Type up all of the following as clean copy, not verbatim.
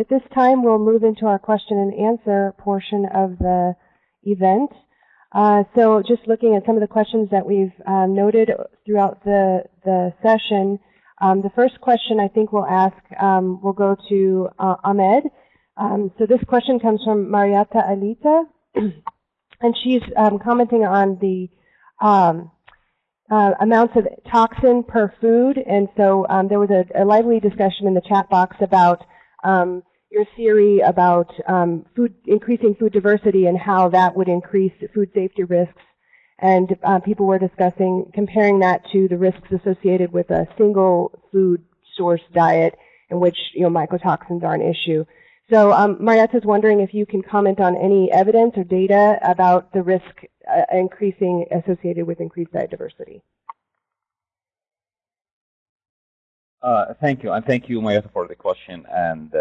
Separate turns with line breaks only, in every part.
at this time, we'll move into our question and answer portion of the event. So just looking at some of the questions that we've noted throughout the session, the first question I think we'll ask will go to Ahmed. So this question comes from Marietta Alita, and she's commenting on the amounts of toxin per food. And so there was a lively discussion in the chat box about your theory about increasing food diversity and how that would increase food safety risks. And people were discussing, comparing that to the risks associated with a single food source diet in which mycotoxins are an issue. So Marietta's wondering if you can comment on any evidence or data about the risk increasing associated with increased diet diversity.
Thank you, and thank you, Marietta, for the question. And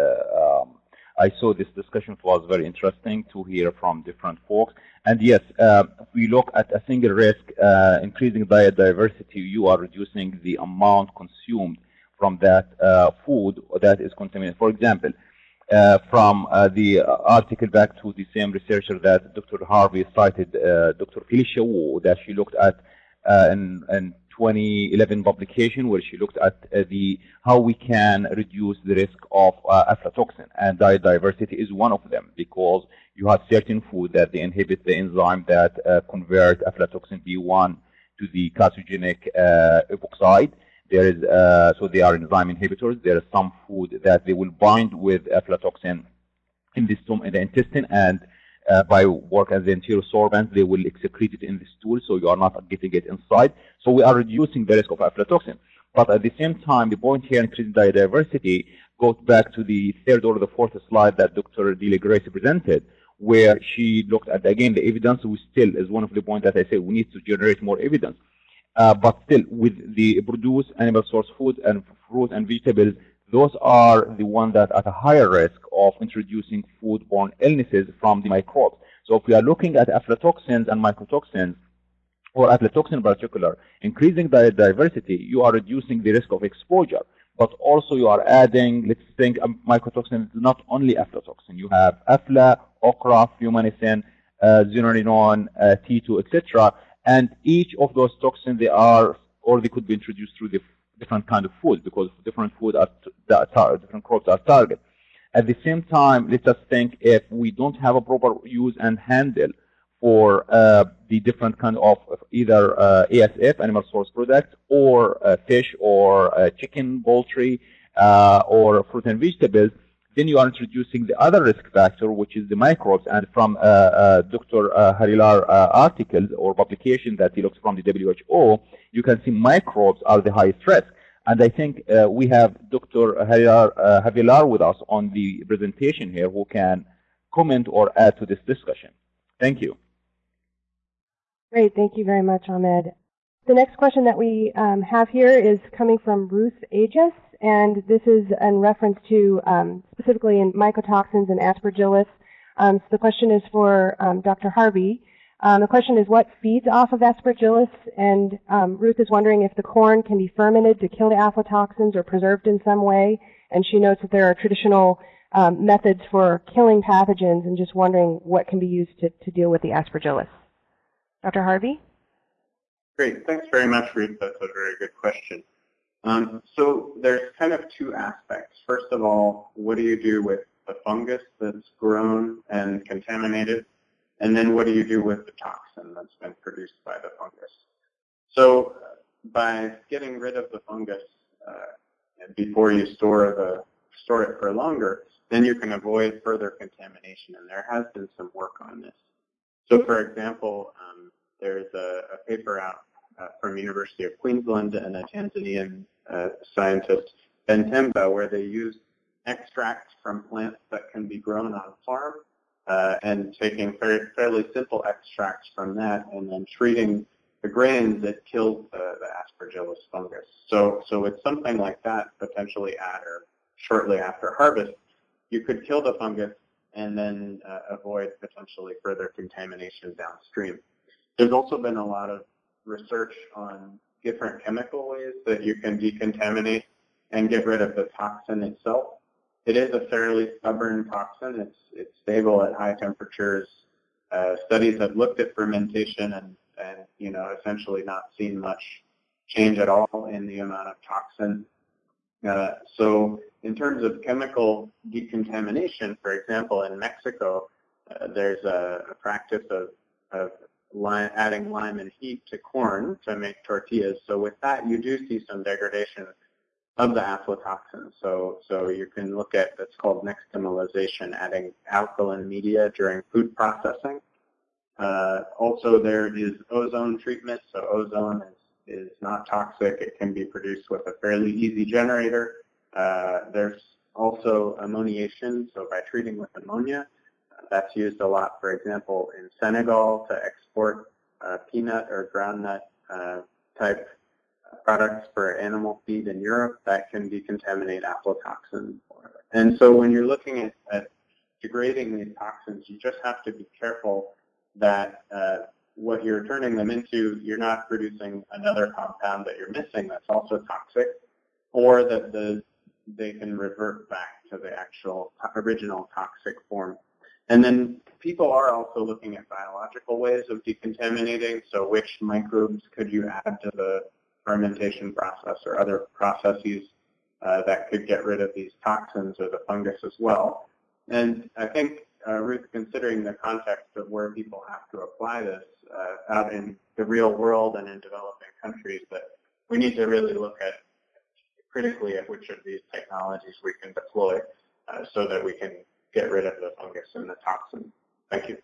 I saw this discussion was very interesting to hear from different folks. And yes, if we look at a single risk, increasing diet diversity, you are reducing the amount consumed from that food that is contaminated. For example, from the article back to the same researcher that Dr. Harvey cited, Dr. Felicia Wu, that she looked at in 2011 publication where she looked at how we can reduce the risk of aflatoxin, and diet diversity is one of them, because you have certain food that they inhibit the enzyme that convert aflatoxin B1 to the carcinogenic epoxide. There is so they are enzyme inhibitors. There is some food that they will bind with aflatoxin in the intestine, and by work as the enterosorbent, they will excrete it in the stool, so you are not getting it inside. So we are reducing the risk of aflatoxin. But at the same time, the point here, increasing diet diversity, goes back to the third or the fourth slide that Dr. Delia Grace presented, where she looked at, again, the evidence. We still, is one of the points that I said, we need to generate more evidence. But still, with the produced animal source food and fruit and vegetables, those are the ones that are at a higher risk of introducing foodborne illnesses from the microbes. So if we are looking at aflatoxins and mycotoxins, or aflatoxin in particular, increasing diet diversity, you are reducing the risk of exposure. But also you are adding, let's think, mycotoxin is not only aflatoxin. You have afla, okra, fumonisin, zearalenone, T2, etc. And each of those toxins, they could be introduced through the different kind of food, because different food different crops are target. At the same time, let us think, if we don't have a proper use and handle for the different kind of either ASF, animal source products, or fish, or chicken, poultry, or fruit and vegetables, then you are introducing the other risk factor, which is the microbes. And from Dr. Harilar articles or publication that he looks from the WHO, you can see microbes are the highest risk. And I think we have Dr. Harilar with us on the presentation here, who can comment or add to this discussion. Thank you.
Great, thank you very much, Ahmed. The next question that we have here is coming from Ruth Aegis, and this is in reference to specifically in mycotoxins and aspergillus. So the question is for Dr. Harvey. The question is, what feeds off of aspergillus? And Ruth is wondering if the corn can be fermented to kill the aflatoxins or preserved in some way. And she notes that there are traditional methods for killing pathogens, and just wondering what can be used to deal with the aspergillus. Dr. Harvey?
Great. Thanks very much, Ruth. That's a very good question. So there's kind of two aspects. First of all, what do you do with the fungus that's grown and contaminated? And then what do you do with the toxin that's been produced by the fungus? So by getting rid of the fungus before you store it for longer, then you can avoid further contamination. And there has been some work on this. So for example, there's a paper out from University of Queensland and a Tanzanian scientist, Ben Temba, where they used extracts from plants that can be grown on farm and taking fairly simple extracts from that and then treating the grains that killed the aspergillus fungus. So with something like that, potentially at or shortly after harvest, you could kill the fungus and then avoid potentially further contamination downstream. There's also been a lot of research on different chemical ways that you can decontaminate and get rid of the toxin itself. it is a fairly stubborn toxin. It's stable at high temperatures. Studies have looked at fermentation and essentially not seen much change at all in the amount of toxin. So in terms of chemical decontamination, for example, in Mexico, there's a practice of adding lime and heat to corn to make tortillas. So with that, you do see some degradation of the aflatoxin. So you can look at, that's called nixtamalization, adding alkaline media during food processing. Also, there is ozone treatment. So ozone is not toxic. It can be produced with a fairly easy generator. There's also ammoniation, so by treating with ammonia. That's used a lot, for example, in Senegal to export peanut or groundnut type products for animal feed in Europe that can decontaminate aflatoxin. And so when you're looking at degrading these toxins, you just have to be careful that what you're turning them into, you're not producing another compound that you're missing that's also toxic, or that they can revert back to the actual original toxic form. And then people are also looking at biological ways of decontaminating. So which microbes could you add to the fermentation process or other processes that could get rid of these toxins or the fungus as well. And I think, Ruth, considering the context of where people have to apply this out in the real world and in developing countries, that we need to really look at critically at which of these technologies we can deploy so that we can get rid of the fungus and the toxin. Thank you.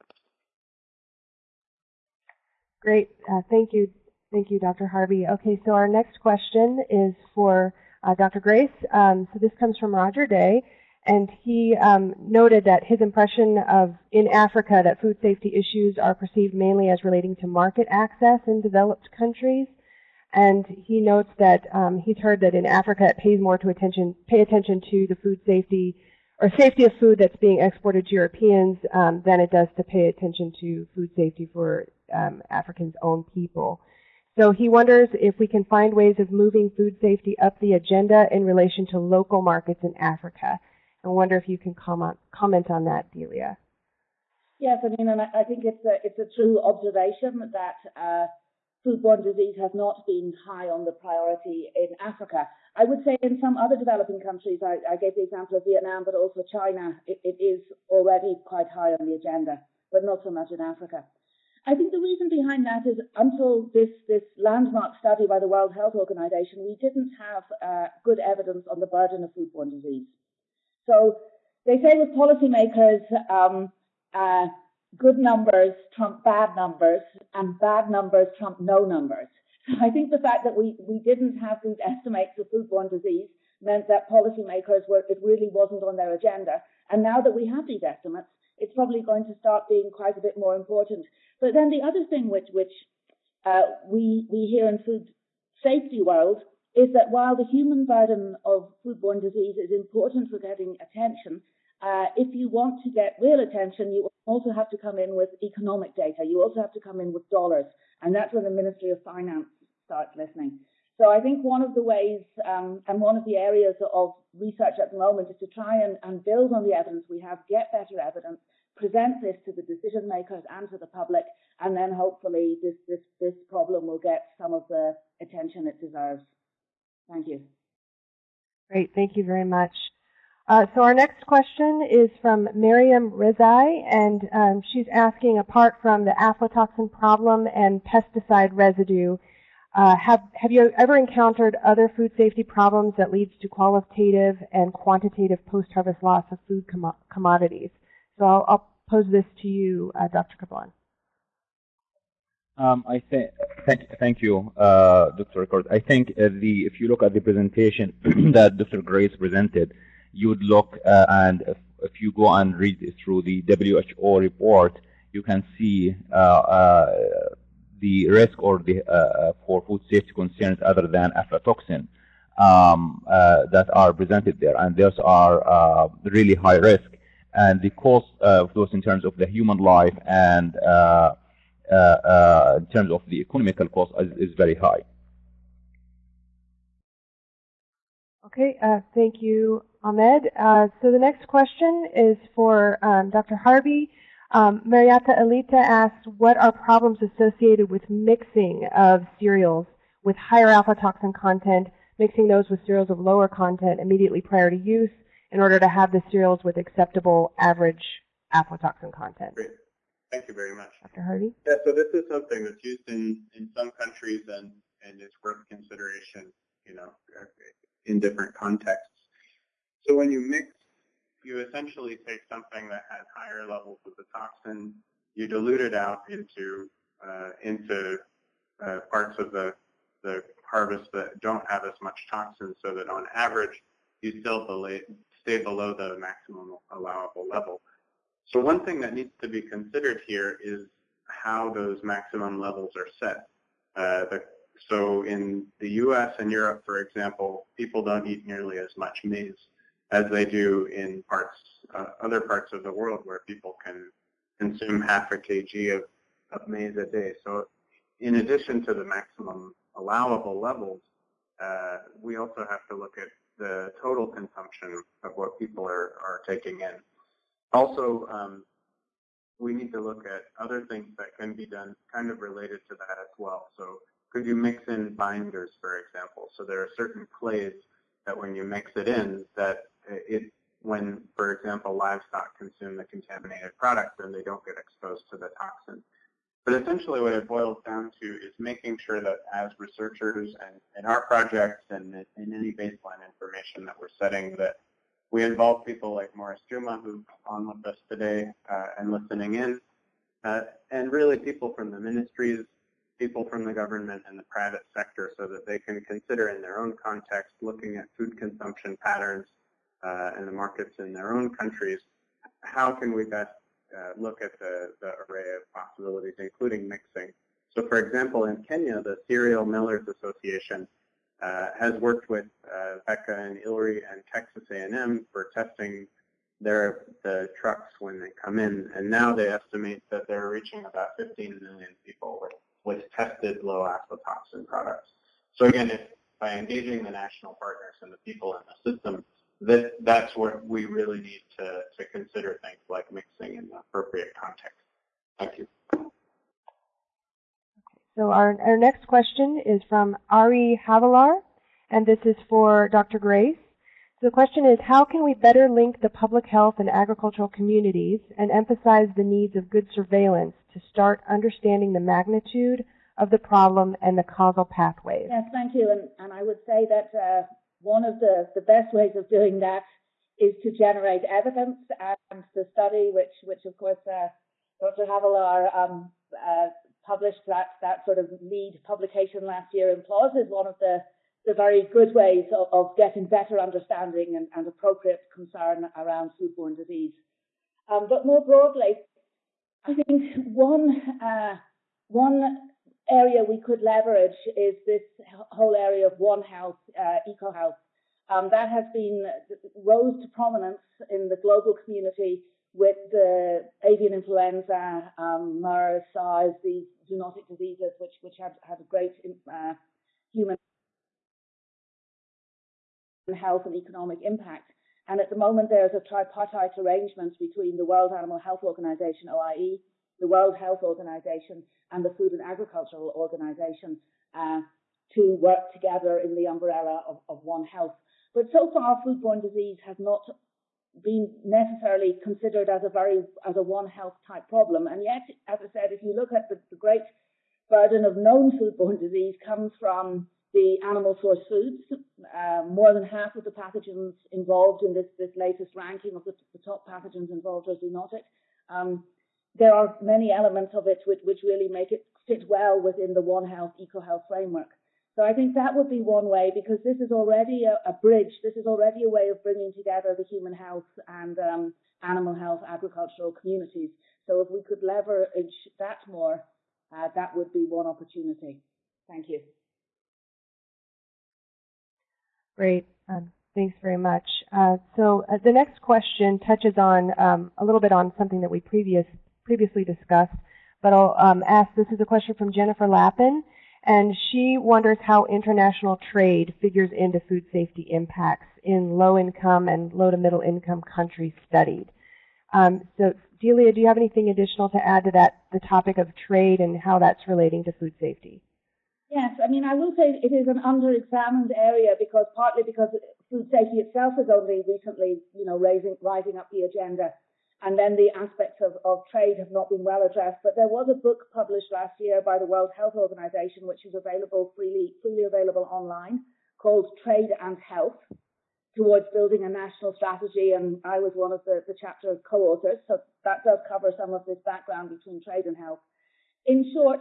Great. Thank you. Thank you, Dr. Harvey. Okay, so our next question is for Dr. Grace. So this comes from Roger Day, and he noted that his impression of in Africa that food safety issues are perceived mainly as relating to market access in developed countries. And he notes that he's heard that in Africa it pays more to pay attention to the food safety or safety of food that's being exported to Europeans than it does to pay attention to food safety for Africans' own people. So he wonders if we can find ways of moving food safety up the agenda in relation to local markets in Africa. I wonder if you can comment on that, Delia.
Yes, I mean, and I think it's a true observation that foodborne disease has not been high on the priority in Africa. I would say in some other developing countries, I gave the example of Vietnam, but also China, it is already quite high on the agenda, but not so much in Africa. I think the reason behind that is until this landmark study by the World Health Organization, we didn't have good evidence on the burden of foodborne disease. So they say with policymakers, good numbers trump bad numbers, and bad numbers trump no numbers. So I think the fact that we didn't have these estimates of foodborne disease meant that policymakers it really wasn't on their agenda. And now that we have these estimates, it's probably going to start being quite a bit more important. But then the other thing which we hear in food safety world is that while the human burden of foodborne disease is important for getting attention, if you want to get real attention, you also have to come in with economic data. You also have to come in with dollars. And that's when the Ministry of Finance starts listening. So I think one of the ways and one of the areas of research at the moment is to try and build on the evidence we have, get better evidence, present this to the decision makers and to the public, and then hopefully this problem will get some of the attention it deserves. Thank you.
Great, thank you very much. So our next question is from Miriam Rezai, and she's asking, apart from the aflatoxin problem and pesticide residue, have you ever encountered other food safety problems that leads to qualitative and quantitative post-harvest loss of food commodities? So I'll pose this to you, Dr. Kaplan.
Thank you, Dr. Ricord. I think if you look at the presentation that Dr. Grace presented, you would look and if you go and read through the WHO report, you can see the risk or the for food safety concerns other than aflatoxin that are presented there, and those are really high risk, and the cost of those in terms of the human life and in terms of the economical cost is very high.
Okay, thank you, Ahmed. So the next question is for Dr. Harvey. Marietta Alita asks, what are problems associated with mixing of cereals with higher aflatoxin content, mixing those with cereals of lower content immediately prior to use in order to have the cereals with acceptable average aflatoxin content?
Great. Thank you very much.
Dr. Harvey?
Yeah, so this is something that's used in some countries and it's worth consideration, in different contexts. So when you mix, you essentially take something that has higher levels of the toxin, you dilute it out into parts of the harvest that don't have as much toxin, so that on average you still stay below the maximum allowable level. So one thing that needs to be considered here is how those maximum levels are set. So in the US and Europe, for example, people don't eat nearly as much maize as they do in other parts of the world where people can consume half a kg of maize a day. So in addition to the maximum allowable levels, we also have to look at the total consumption of what people are taking in. Also, we need to look at other things that can be done kind of related to that as well. So could you mix in binders, for example? So there are certain clays that when you mix it in, that when, for example, livestock consume the contaminated product, then they don't get exposed to the toxin. But essentially what it boils down to is making sure that as researchers and in our projects and in any baseline information that we're setting, that we involve people like Morris Juma, who's on with us today and listening in, and really people from the ministries, people from the government and the private sector, so that they can consider in their own context, looking at food consumption patterns and the markets in their own countries, how can we best look at the array of possibilities, including mixing. So for example, in Kenya, the Cereal Millers Association has worked with Becca and Ilri and Texas A&M for testing the trucks when they come in, and now they estimate that they're reaching about 15 million people with tested low aflatoxin products. So again, by engaging the national partners and the people in the system, that's where we really need to consider things like mixing in the appropriate context. Thank you.
So our next question is from Ari Havalar, and this is for Dr. Grace. So the question is, how can we better link the public health and agricultural communities and emphasize the needs of good surveillance to start understanding the magnitude of the problem and the causal pathways?
Yes, thank you. And I would say that one of the best ways of doing that is to generate evidence, and the study, which of course Dr. Havalar published that sort of lead publication last year in PLOS, is one of the very good ways of getting better understanding and appropriate concern around foodborne disease. But more broadly, I think one area we could leverage is this whole area of One Health, EcoHealth. That has rose to prominence in the global community with the avian influenza, MERS, SARS, these zoonotic diseases, which had a great human health and economic impact. And at the moment, there's a tripartite arrangement between the World Animal Health Organization, OIE, the World Health Organization, and the Food and Agricultural Organization to work together in the umbrella of One Health. But so far, foodborne disease has not been necessarily considered as a One Health type problem. And yet, as I said, if you look at the great burden of known foodborne disease comes from the animal source foods. More than half of the pathogens involved in this latest ranking of the top pathogens involved are zoonotic. There are many elements of it which really make it fit well within the One Health, EcoHealth framework. So I think that would be one way, because this is already a bridge. This is already a way of bringing together the human health and animal health, agricultural communities. So if we could leverage that more, that would be one opportunity. Thank you.
Great. Thanks very much. So the next question touches on a little bit on something that we previously discussed, but I'll ask, this is a question from Jennifer Lappin, and she wonders how international trade figures into food safety impacts in low-income and low to middle-income countries studied. So, Delia, do you have anything additional to add to that, the topic of trade and how that's relating to food safety?
Yes, I mean, I will say it is an under-examined area partly because food safety itself is only recently, rising up the agenda. And then the aspects of trade have not been well addressed. But there was a book published last year by the World Health Organization, which is freely available online, called Trade and Health, towards building a national strategy. And I was one of the chapter co-authors. So that does cover some of this background between trade and health. In short,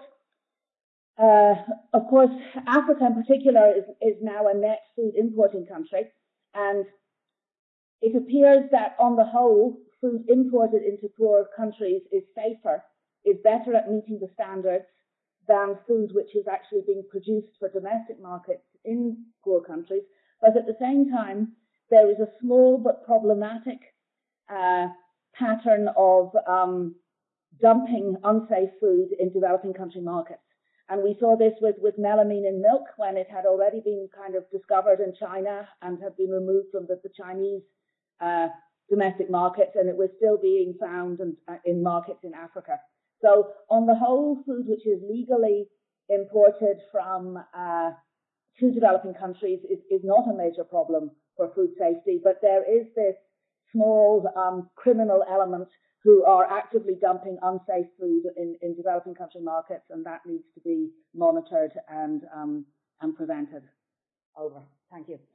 of course, Africa in particular is now a net food importing country. And it appears that on the whole, food imported into poor countries is safer, is better at meeting the standards than food which is actually being produced for domestic markets in poor countries. But at the same time, there is a small but problematic pattern of dumping unsafe food in developing country markets. And we saw this with melamine in milk when it had already been kind of discovered in China and had been removed from the Chinese domestic markets, and it was still being found in markets in Africa. So on the whole, food which is legally imported from to developing countries is not a major problem for food safety, but there is this small criminal element who are actively dumping unsafe food in developing country markets, and that needs to be monitored and prevented. Over. Thank you.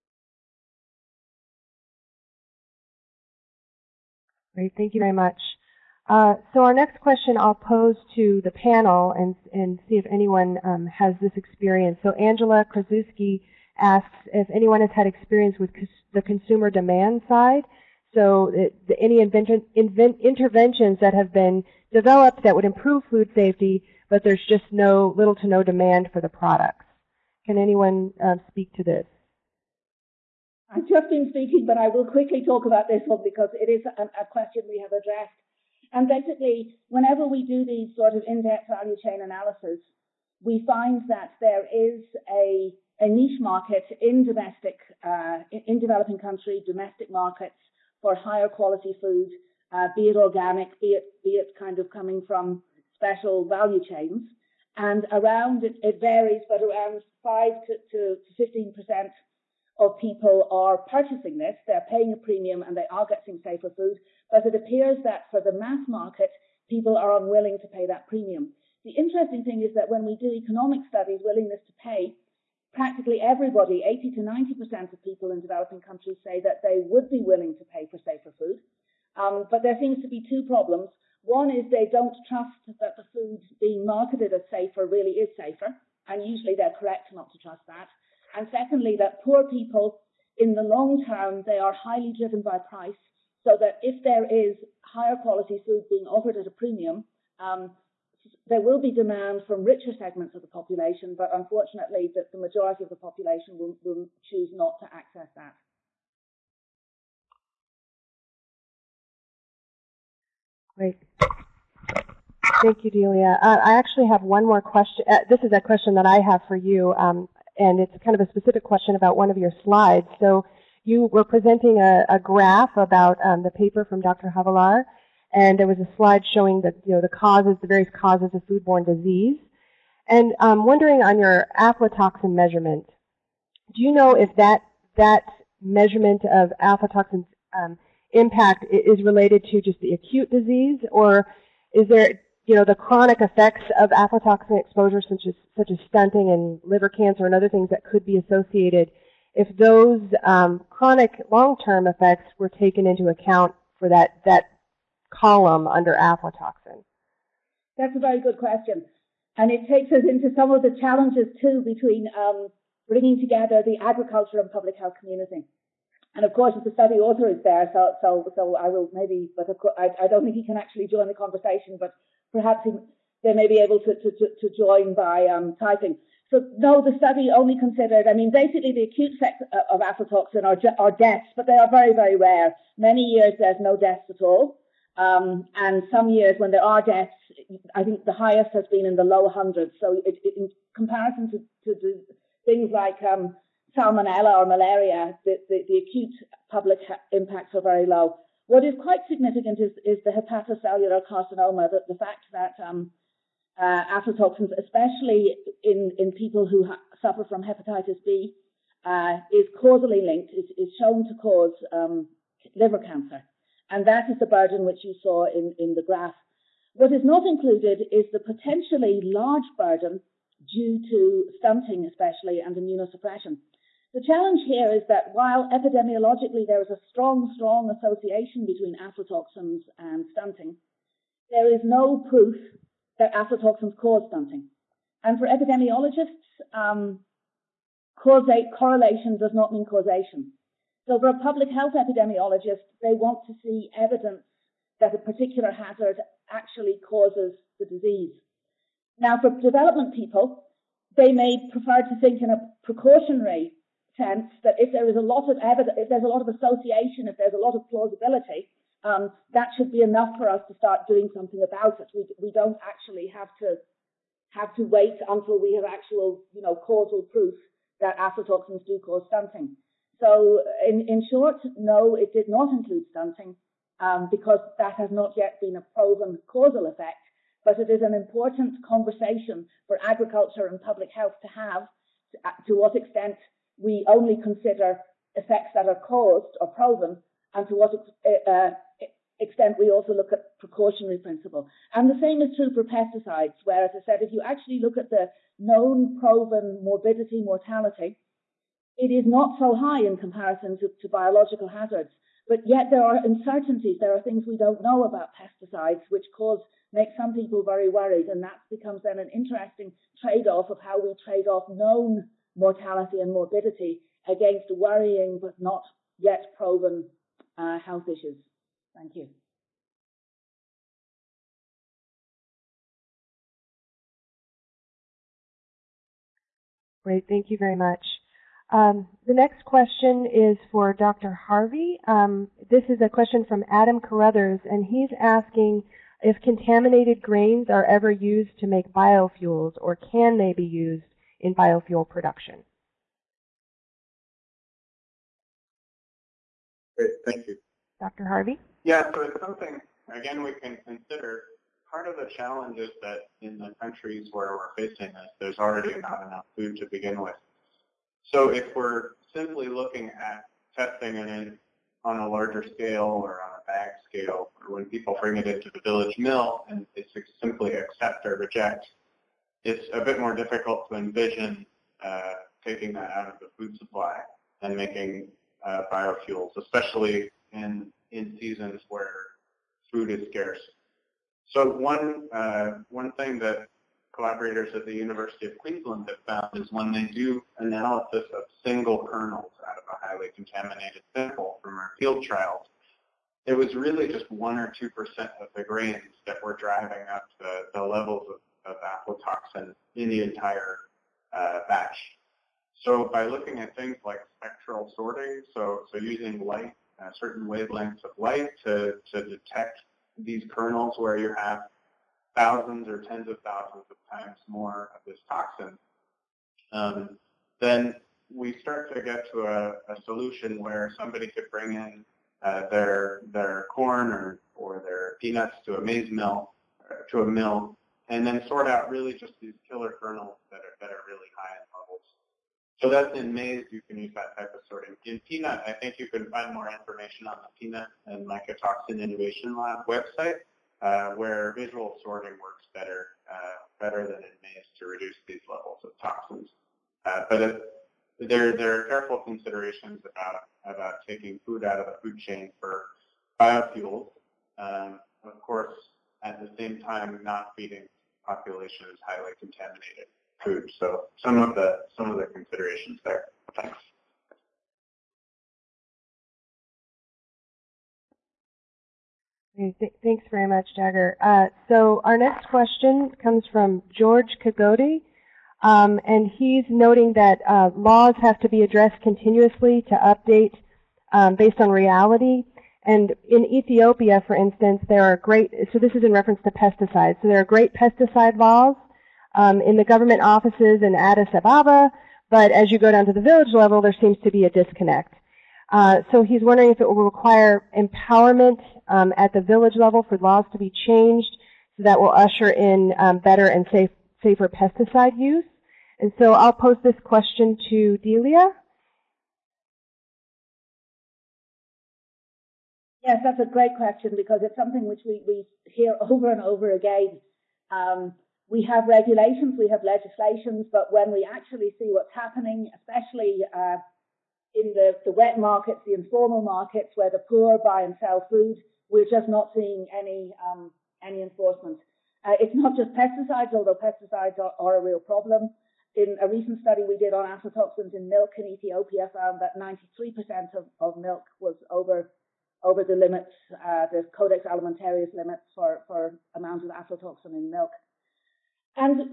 Great, thank you very much. So our next question I'll pose to the panel and see if anyone has this experience. So Angela Krasuski asks if anyone has had experience with the consumer demand side. So any interventions that have been developed that would improve food safety, but there's just little to no demand for the products. Can anyone speak to this?
I've just been speaking, but I will quickly talk about this one because it is a question we have addressed. And basically, whenever we do these sort of in-depth value chain analysis, we find that there is a niche market in developing country, domestic markets for higher quality food, be it organic, be it kind of coming from special value chains. And around, it varies, but around 5 to 15% of people are purchasing this. They're paying a premium and they are getting safer food. But it appears that for the mass market, people are unwilling to pay that premium. The interesting thing is that when we do economic studies, willingness to pay, practically everybody, 80 to 90% of people in developing countries say that they would be willing to pay for safer food. But there seems to be two problems. One is they don't trust that the food being marketed as safer really is safer. And usually they're correct not to trust that. And secondly, that poor people, in the long term, they are highly driven by price, so that if there is higher quality food being offered at a premium, there will be demand from richer segments of the population, but unfortunately the majority of the population will choose not to access that.
Great. Thank you, Delia. I actually have one more question. This is a question that I have for you. And it's kind of a specific question about one of your slides. So you were presenting a graph about the paper from Dr. Havilar, and there was a slide showing that the various causes of foodborne disease. And I'm wondering on your aflatoxin measurement, do you know if that measurement of aflatoxin impact is related to just the acute disease, or is there the chronic effects of aflatoxin exposure, such as stunting and liver cancer and other things that could be associated, if those chronic long-term effects were taken into account for that column under aflatoxin?
That's a very good question. And it takes us into some of the challenges, too, between bringing together the agriculture and public health community. And of course, the study author is there, so I will maybe, but of course, I don't think he can actually join the conversation, but perhaps they may be able to join by typing. So no, the study only considered, basically the acute effects of aflatoxin are deaths, but they are very, very rare. Many years there's no deaths at all. And some years when there are deaths, I think the highest has been in the low hundreds. So in comparison to things like salmonella or malaria, the acute public impacts are very low. What is quite significant is the hepatocellular carcinoma, the fact that aflatoxins, especially in people who suffer from hepatitis B, is causally linked, is shown to cause liver cancer. And that is the burden which you saw in the graph. What is not included is the potentially large burden due to stunting, especially, and immunosuppression. The challenge here is that while epidemiologically there is a strong association between aflatoxins and stunting, there is no proof that aflatoxins cause stunting. And for epidemiologists, correlation does not mean causation. So for a public health epidemiologist, they want to see evidence that a particular hazard actually causes the disease. Now, for development people, they may prefer to think in a precautionary sense that if there is a lot of evidence, if there's a lot of association, if there's a lot of plausibility, that should be enough for us to start doing something about it. We don't actually have to wait until we have actual, causal proof that aflatoxins do cause stunting. So in short, no, it did not include stunting because that has not yet been a proven causal effect, but it is an important conversation for agriculture and public health to have, to what extent we only consider effects that are caused or proven, and to what extent we also look at precautionary principle. And the same is true for pesticides, where, as I said, if you actually look at the known proven morbidity, mortality, it is not so high in comparison to biological hazards. But yet there are uncertainties, there are things we don't know about pesticides, which make some people very worried, and that becomes then an interesting trade-off of how we trade off known mortality and morbidity against worrying but not yet proven health issues. Thank you.
Great, thank you very much. The next question is for Dr. Harvey. This is a question from Adam Carruthers, and he's asking if contaminated grains are ever used to make biofuels, or can they be used in biofuel production?
Great, thank you.
Dr. Harvey?
Yeah, so it's something, again, we can consider. Part of the challenge is that in the countries where we're facing this, there's already not enough food to begin with. So if we're simply looking at testing it on a larger scale or on a bag scale, or when people bring it into the village mill and it's simply accept or reject, it's a bit more difficult to envision taking that out of the food supply and making biofuels, especially in seasons where food is scarce. So one thing that collaborators at the University of Queensland have found is when they do analysis of single kernels out of a highly contaminated sample from our field trials, it was really just 1 or 2% of the grains that were driving up the levels of aflatoxin in the entire batch. So by looking at things like spectral sorting, so using light, certain wavelengths of light to detect these kernels where you have thousands or tens of thousands of times more of this toxin, then we start to get to a solution where somebody could bring in their corn or their peanuts to a maize mill, to a mill, and then sort out really just these killer kernels that are really high in levels. So that's in maize, you can use that type of sorting. In peanut, I think you can find more information on the Peanut and Mycotoxin Innovation Lab website, where visual sorting works better than in maize to reduce these levels of toxins. But there are careful considerations about taking food out of the food chain for biofuels. Of course, at the same time, not feeding populations highly contaminated food. So some of the considerations there. Thanks.
Thanks very much, Jagger. So our next question comes from George Kagodi, and he's noting that laws have to be addressed continuously to update based on reality. And in Ethiopia, for instance, there are so this is in reference to pesticides, so there are great pesticide laws in the government offices in Addis Ababa, but as you go down to the village level, there seems to be a disconnect. So he's wondering if it will require empowerment at the village level for laws to be changed so that will usher in better and safer pesticide use. And so I'll pose this question to Delia.
Yes, that's a great question because it's something which we hear over and over again. We have regulations, we have legislations, but when we actually see what's happening, especially in the wet markets, the informal markets where the poor buy and sell food, we're just not seeing any enforcement. It's not just pesticides, although pesticides are a real problem. In a recent study we did on aflatoxins in milk in Ethiopia found that 93% of milk was over the limits, the Codex Alimentarius limits for amount of aflatoxin in milk. And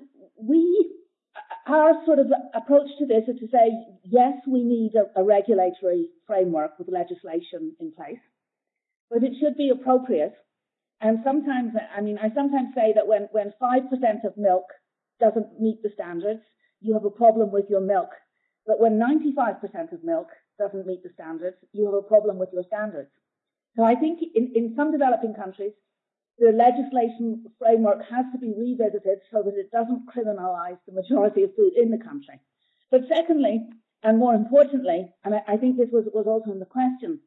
our sort of approach to this is to say, yes, we need a regulatory framework with legislation in place, but it should be appropriate. And sometimes, I sometimes say that when 5% of milk doesn't meet the standards, you have a problem with your milk. But when 95% of milk doesn't meet the standards, you have a problem with your standards. So I think in some developing countries, the legislation framework has to be revisited so that it doesn't criminalize the majority of food in the country. But secondly, and more importantly, and I think this was also in the question,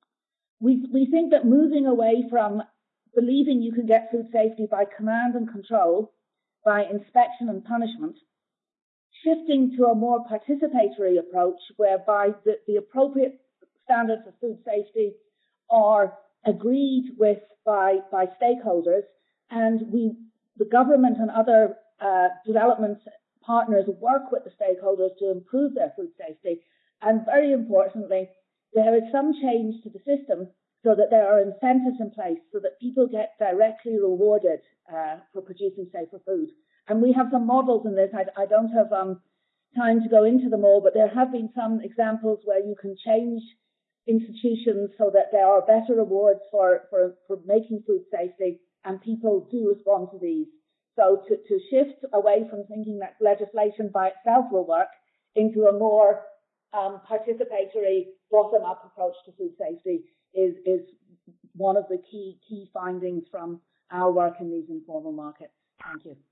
we think that moving away from believing you can get food safety by command and control, by inspection and punishment, shifting to a more participatory approach whereby the appropriate standards of food safety are agreed with by stakeholders, and the government and other development partners work with the stakeholders to improve their food safety. And very importantly, there is some change to the system so that there are incentives in place so that people get directly rewarded for producing safer food. And we have some models in this. I don't have time to go into them all, but there have been some examples where you can change institutions so that there are better rewards for making food safety, and people do respond to these. So to shift away from thinking that legislation by itself will work into a more participatory bottom-up approach to food safety is one of the key findings from our work in these informal markets. Thank you.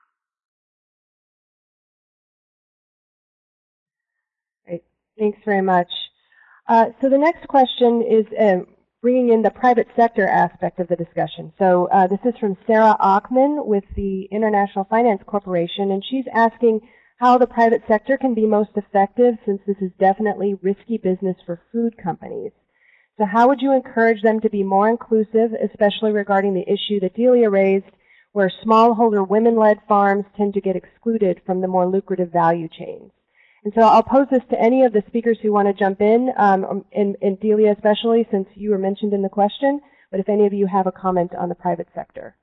Great. Thanks very much. So the next question is bringing in the private sector aspect of the discussion. So this is from Sarah Achman with the International Finance Corporation, and she's asking how the private sector can be most effective since this is definitely risky business for food companies. So how would you encourage them to be more inclusive, especially regarding the issue that Delia raised, where smallholder women-led farms tend to get excluded from the more lucrative value chains? And so I'll pose this to any of the speakers who want to jump in, and Delia especially, since you were mentioned in the question, but if any of you have a comment on the private sector.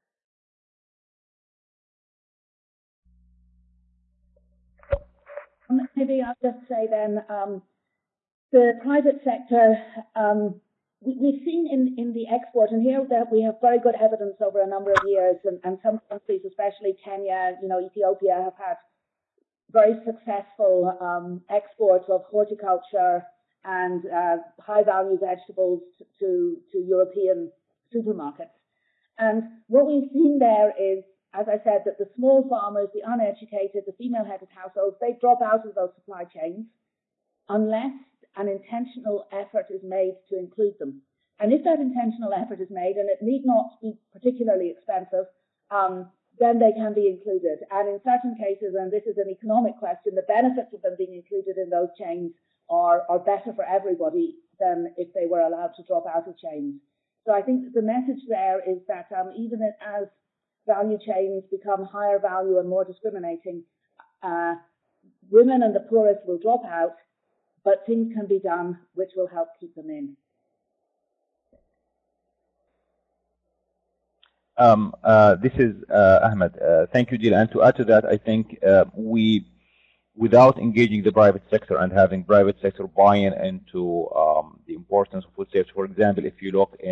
Maybe I'll just say then, the private sector, we've seen in the export, and here that we have very good evidence over a number of years, and some countries, especially Kenya, Ethiopia, have had very successful exports of horticulture and high-value vegetables to European supermarkets. And what we've seen there is, as I said, that the small farmers, the uneducated, the female-headed households, they drop out of those supply chains unless an intentional effort is made to include them. And if that intentional effort is made, and it need not be particularly expensive, then they can be included. And in certain cases, and this is an economic question, the benefits of them being included in those chains are better for everybody than if they were allowed to drop out of chains. So I think the message there is that even as value chains become higher value and more discriminating, women and the poorest will drop out, but things can be done which will help keep them in.
This is Ahmed. Thank you, Delia. And to add to that, I think without engaging the private sector and having private sector buy-in into the importance of food safety. For example, if you look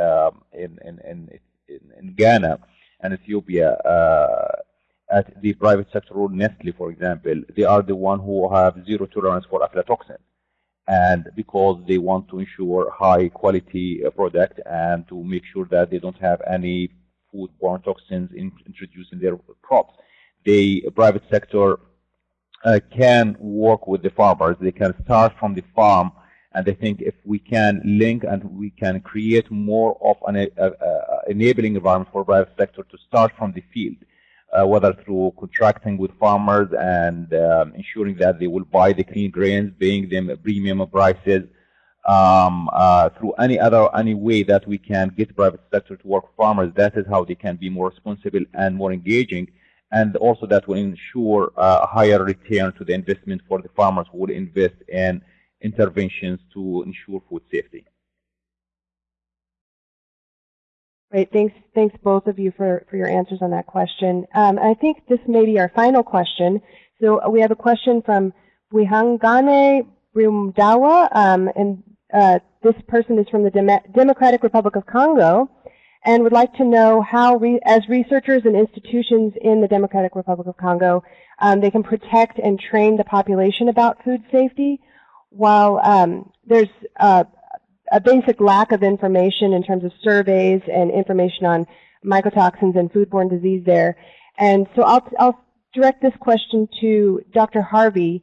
in Ghana and Ethiopia, at the private sector rule, Nestle, for example, they are the one who have zero tolerance for aflatoxin, and because they want to ensure high quality product and to make sure that they don't have any foodborne toxins introduced in their crops. The private sector can work with the farmers. They can start from the farm, and I think if we can link and we can create more of an enabling environment for private sector to start from the field, whether through contracting with farmers and ensuring that they will buy the clean grains, paying them premium prices, through any way that we can get private sector to work with farmers. That is how they can be more responsible and more engaging, and also that will ensure a higher return to the investment for the farmers who will invest in interventions to ensure food safety.
Great. Thanks both of you for your answers on that question. I think this may be our final question. So we have a question from Wihangane Brumdawa, and this person is from the Democratic Republic of Congo, and would like to know how, as researchers and institutions in the Democratic Republic of Congo, they can protect and train the population about food safety, while there's a basic lack of information in terms of surveys and information on mycotoxins and foodborne disease there. And so I'll direct this question to Dr. Harvey,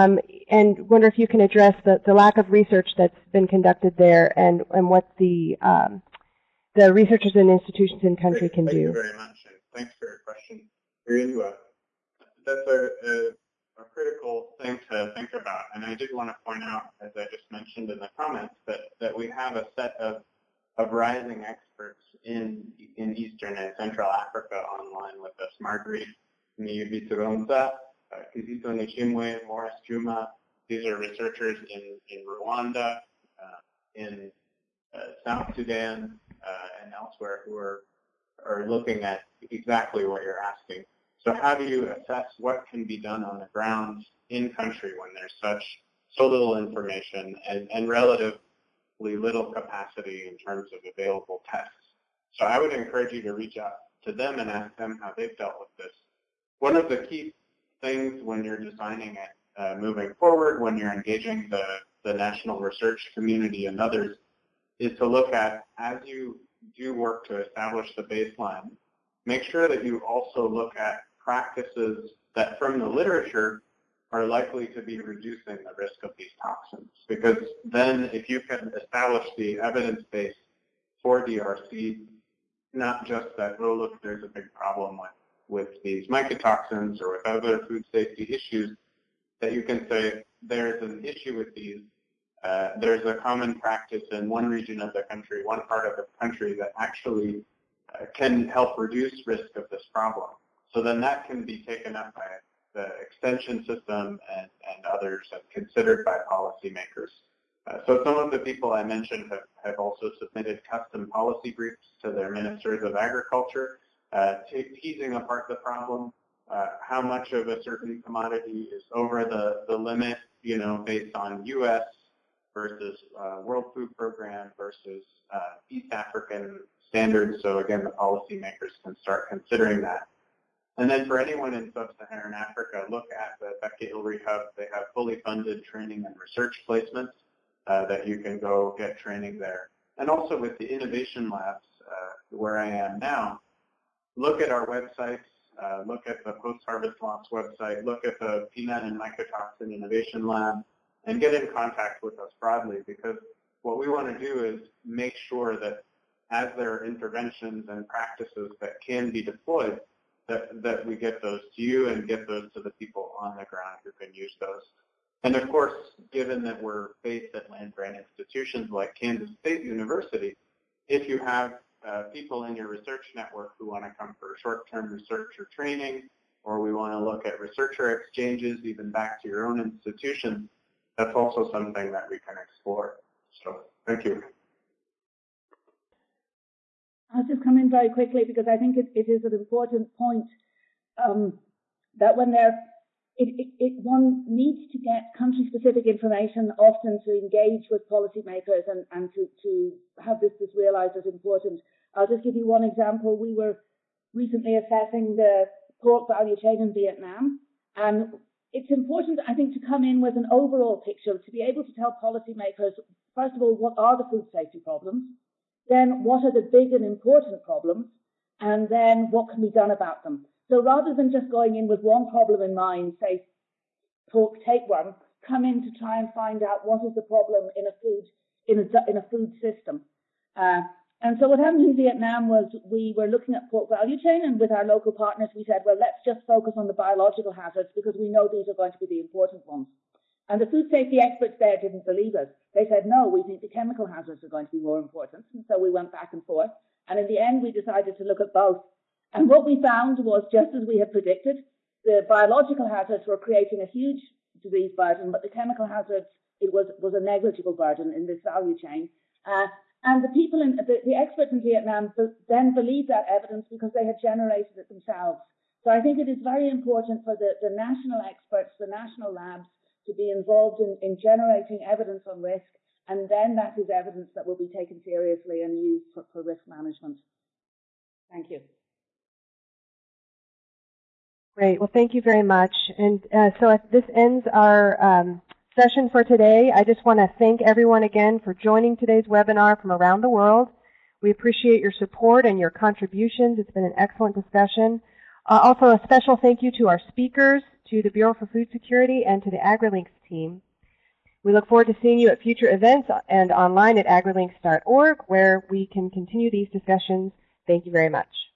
and wonder if you can address the lack of research that's been conducted there and what the researchers and institutions in country can do.
Thank you very much, and thanks for your question. Really, that's a critical thing to think about, and I did want to point out, as I just mentioned in the comments, that we have a set of rising experts in Eastern and Central Africa online with us. Marguerite Niyibituronza, Kizito Nishimwe, Morris Juma. These are researchers in Rwanda, in South Sudan, and elsewhere who are looking at exactly what you're asking. So how do you assess what can be done on the ground in country when there's so little information and relatively little capacity in terms of available tests? So I would encourage you to reach out to them and ask them how they've dealt with this. One of the key things when you're designing it moving forward, when you're engaging the national research community and others, is to look at, as you do work to establish the baseline, make sure that you also look at practices that from the literature are likely to be reducing the risk of these toxins. Because then if you can establish the evidence base for DRC, not just that, oh, look, there's a big problem with these mycotoxins or with other food safety issues, that you can say there's an issue with these. There's a common practice in one region of the country, one part of the country that actually can help reduce risk of this problem. So then that can be taken up by the extension system and others and considered by policymakers. So some of the people I mentioned have also submitted custom policy briefs to their ministers of agriculture, teasing apart the problem, how much of a certain commodity is over the limit, based on U.S. versus World Food Program versus East African standards. So again, the policymakers can start considering that. And then for anyone in sub-Saharan Africa, look at the Becky Ilri Hub. They have fully funded training and research placements that you can go get training there. And also with the innovation labs, where I am now, look at our websites, look at the post-harvest loss website, look at the peanut and mycotoxin innovation lab, and get in contact with us broadly, because what we want to do is make sure that as there are interventions and practices that can be deployed, that we get those to you and get those to the people on the ground who can use those. And of course, given that we're based at land-grant institutions like Kansas State University, if you have people in your research network who want to come for short-term research or training, or we want to look at researcher exchanges even back to your own institution, that's also something that we can explore. So thank you.
I'll just come in very quickly because I think it is an important point that when there one needs to get country-specific information often to engage with policymakers and to have this realised as important. I'll just give you one example. We were recently assessing the pork value chain in Vietnam, and it's important, I think, to come in with an overall picture, to be able to tell policymakers, first of all, what are the food safety problems, then what are the big and important problems, and then what can be done about them. So rather than just going in with one problem in mind, say pork tapeworm, come in to try and find out what is the problem in a food system. And so what happened in Vietnam was we were looking at pork value chain, and with our local partners we said, well, let's just focus on the biological hazards because we know these are going to be the important ones. And the food safety experts there didn't believe us. They said, no, we think the chemical hazards are going to be more important. And so we went back and forth. And in the end, we decided to look at both. And what we found was, just as we had predicted, the biological hazards were creating a huge disease burden, but the chemical hazards, it was a negligible burden in this value chain. And the people, the experts in Vietnam then believed that evidence because they had generated it themselves. So I think it is very important for the national experts, the national labs, to be involved in generating evidence on risk, and then that is evidence that will be taken seriously and used for risk management. Thank you.
Great. Well, thank you very much. And so this ends our session for today. I just want to thank everyone again for joining today's webinar from around the world. We appreciate your support and your contributions. It's been an excellent discussion. Also, a special thank you to our speakers, to the Bureau for Food Security, and to the AgriLinks team. We look forward to seeing you at future events and online at agrilinks.org, where we can continue these discussions. Thank you very much.